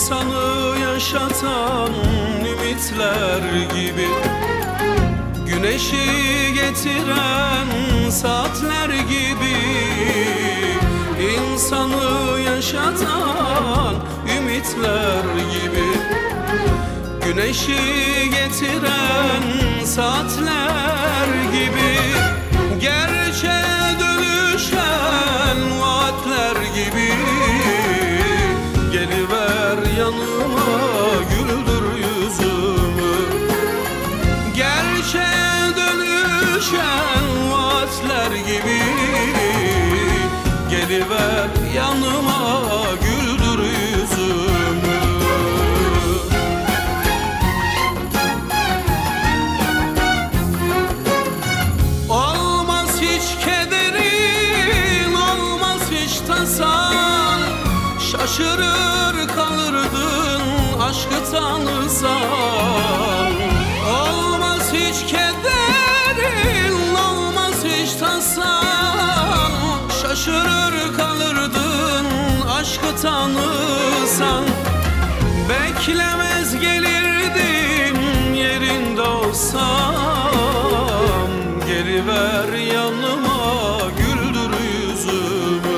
İnsanı yaşatan ümitler gibi, güneşi getiren saatler gibi. İnsanı yaşatan ümitler gibi, güneşi getiren saatler gibi. Gerçeğe dönüşen vaatler gibi. Geliver yanıma, güldür yüzümü. Gerçeğe dönüşen vaatler gibi. Geliver yanıma, güldür yüzümü. Olmaz hiç kederin, olmaz hiç tasan. Şaşırır kalırdın aşkı tanırsan. Olmaz hiç kederin, olmaz hiç tasan. Şaşırır kalırdın aşkı tanırsan. Beklemez gelirdim yerinde olsam. Geliver yanıma, güldür yüzümü.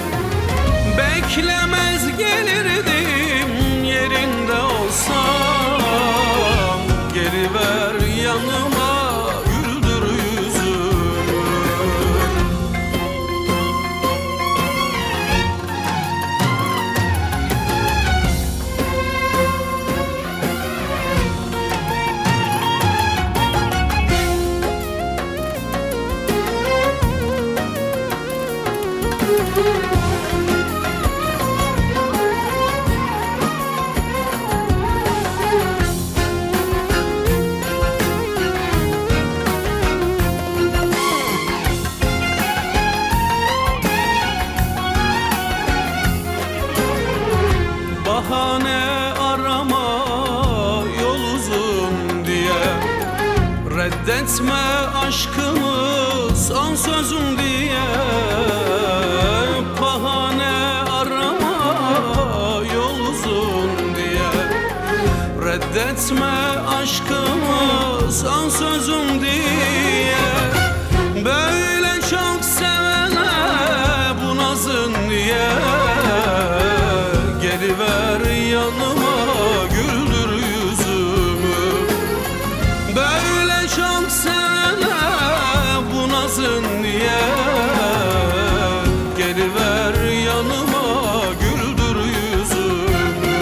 Beklemez gelirdim yerinde olsam. Geliver yanıma, güldür yüzümü. Bahane arama yol uzun diye, reddetme aşkımı son sözüm diye. Bahane arama yol uzun diye, reddetme aşkımı son sözüm diye. Böyle çok sevene bu nazın niye? Geliver yanıma, güldür yüzümü. Böyle çok sevene bu nazın niye? Geliver yanıma, güldür yüzümü.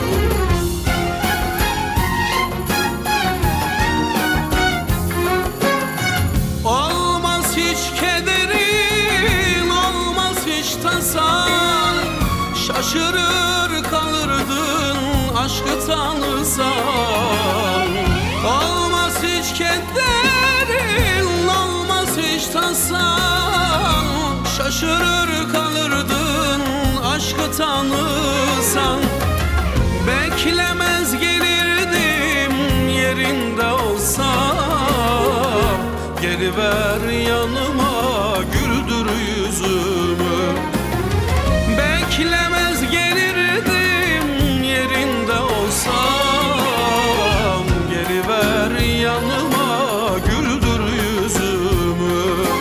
Olmaz hiç kederin, olmaz hiç tasan. Şaşırır kalırdın aşkı tanırsan. Olmaz hiç kederin, olmaz hiç tasan. Şaşırır kalırdın aşkı tanırsan. Beklemez gelirdim yerinde olsam. Geliver yanıma, güldür yüzümü. Beklemez gelirdim yerinde olsam. Geliver yanıma, güldür yüzümü.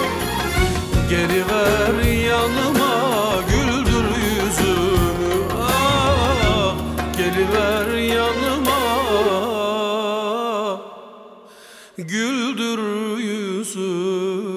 Geliver yanıma, güldür yüzümü. Ah, geliver yanıma, güldür yüzümü.